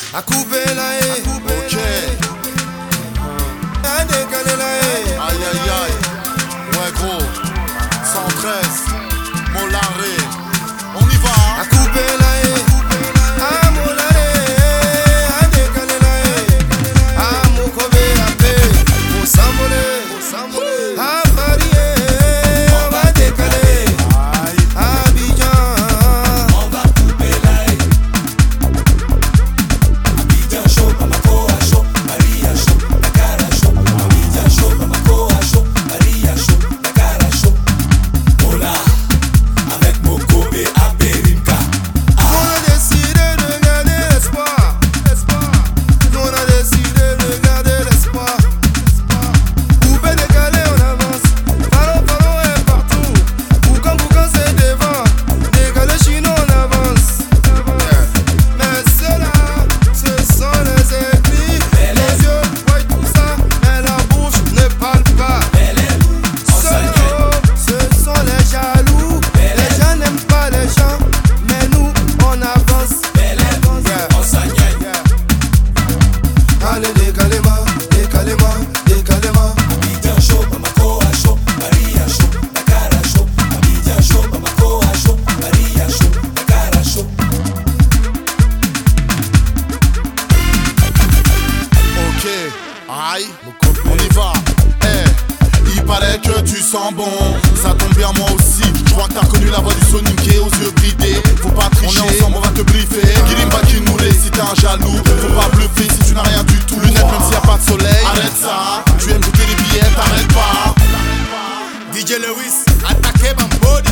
A couper la haie. Ok. A décaler la haie. Aïe aïe aïe. Ouais gros. 113. Molaré. On y va hein. A couper la haie. A molare. A décaler la haie. A mokobe a paix. Au sambolé. A varier. On va décaler. A Abidjan. On va couper la haie. Abidjan chaud, Bamako a chaud, Maria chaud, Dakar a chaud. Abidjan chaud, Bamako a chaud, Maria chaud, Dakar a chaud. Mola, avec Moko et Aberinka. On a décidé de garder l'espoir. On a décidé de garder l'espoir. Coupé, décalé, on avance. Paro est partout. Boucan c'est devant. Décalé chinois, on avance. Mais ceux-là, ce sont les écrits. Les yeux voient tout ça, mais la bouche ne parle pas. Ceux-là, ce sont les jaloux. Les gens n'aiment pas les gens, mais nous, on avance. On s'ennuie. Allez, décalez-moi, décalez-moi, décalez-moi. Abidjan chaud, Bamako a chaud, Maria chaud, Dakar a chaud. Abidjan chaud, Bamako a chaud, Maria chaud, Dakar a chaud. Ok. Aïe. On y va. Il paraît que tu sens bon. Ça tombe bien moi aussi. Je crois que t'as reconnu la voix du soniqué aux yeux bridés. Faut pas tricher. On est ensemble, on va te briefer. Girimba qui nous laisse si t'es un jaloux. Faut pas bluffer si tu n'as rien du tout. Lunettes même s'il y a pas de soleil. Arrête ça. Tu aimes jeter les billets, t'arrêtes pas. DJ Lewis, attaquez Bambodi.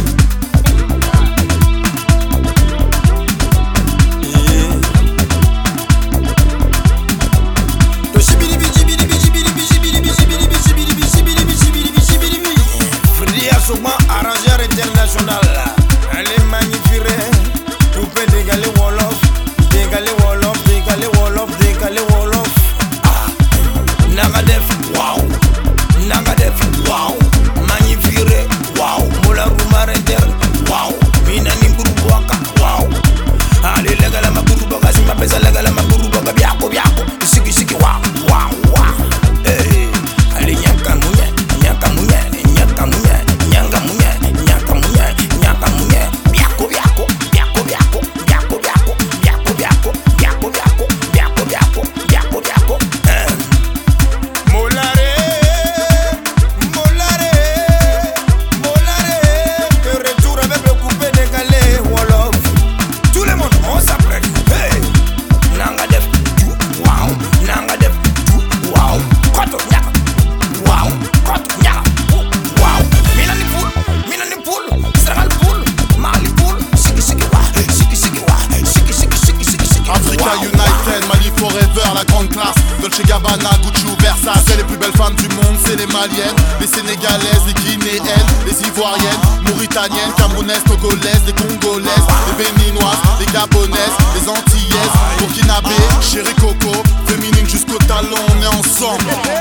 Arrangeur international, elle est magnifique. Coupé, dégalé Wolof, dégalé Wolof, dégalé Wolof, dégalé Wolof. Ah, Nagadef, wow, Nagadef, wow, magnifique, wow, Mola Rumarenter, wow, Minani Buruboka, wow. Allez, les gars, la Buruboka, si ma pesa, les gars, la Buruboka, biako, biako, siki, wow, wow, wow. Hey, allez, nyaka mouye, nyaka mouye, nyaka mouye. Nyanga munye, biako, biako, biako, biako, biako, biako, biako, biako, biako, biako, biako, biako, biako, biako. Molare, molare, molare. De retour avec le coupé décalé Wolof. Tout le monde, on s'apprête. Hey, nanga def, wow, nanga def, wow. Koto nyaka, wow, koto nyaka, wow. Minani pool, Senegal pool, Mali pool, siki wa, siki wa, siki. Africa United, Mali Forever, la grande classe. Dolce Gabbana, Gucci ou Versace. Les plus belles femmes du monde, c'est les Maliennes, les Sénégalaises, les Guinéennes, les Ivoiriennes, Mauritaniennes, Camerounaises, Togolaises, les Congolaises, les Béninoises, les Gabonaises, les Antillaises, Burkinabé, Chéri Coco, féminine jusqu'au talon, on est ensemble.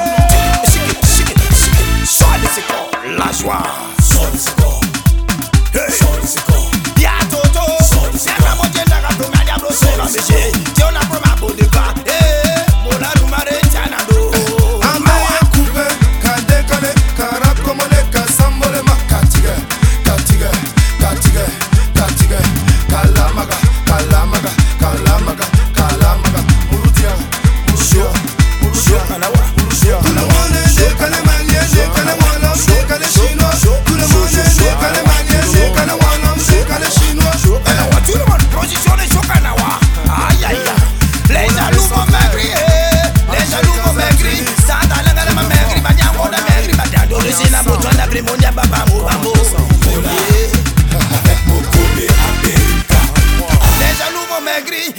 Sors de ses corps, la joie. Sors de ses corps. Hey. Sors de ses corps. Y'a Toto. Sors de ses corps. Y'a Motier Nagato, Maniablo, Sora, Béché. Tiens, on a pris ma peau de gars. Eh, mon arumare, Tianado. Amaya coupé, Kadekale, Karakomone, Kasambolema, Katige, Katige, Katige, Katige, Kalamaga, Kalamaga, Kalamaga, Kalamaga, Murutia, Murutia, Murutia, Kanawa, Murutia. Tout le monde est décalé, malien, décalé, Wolof, décalé, chinois. Tout le monde est décalé, malien, décalé, Wolof, décalé, chinois. Kanawa, tout le monde positionné sur Kanawa. Aïe, aïe, aïe. Les jaloux vont maigrir, les jaloux vont maigrir. Santa, la gala, ma maigrir, Badiango, la maigrir, Badiango, le Sina, Boton, la Grimonia, Babamo, Bambo. Avec Moko et Aberinka. Les jaloux vont maigrir,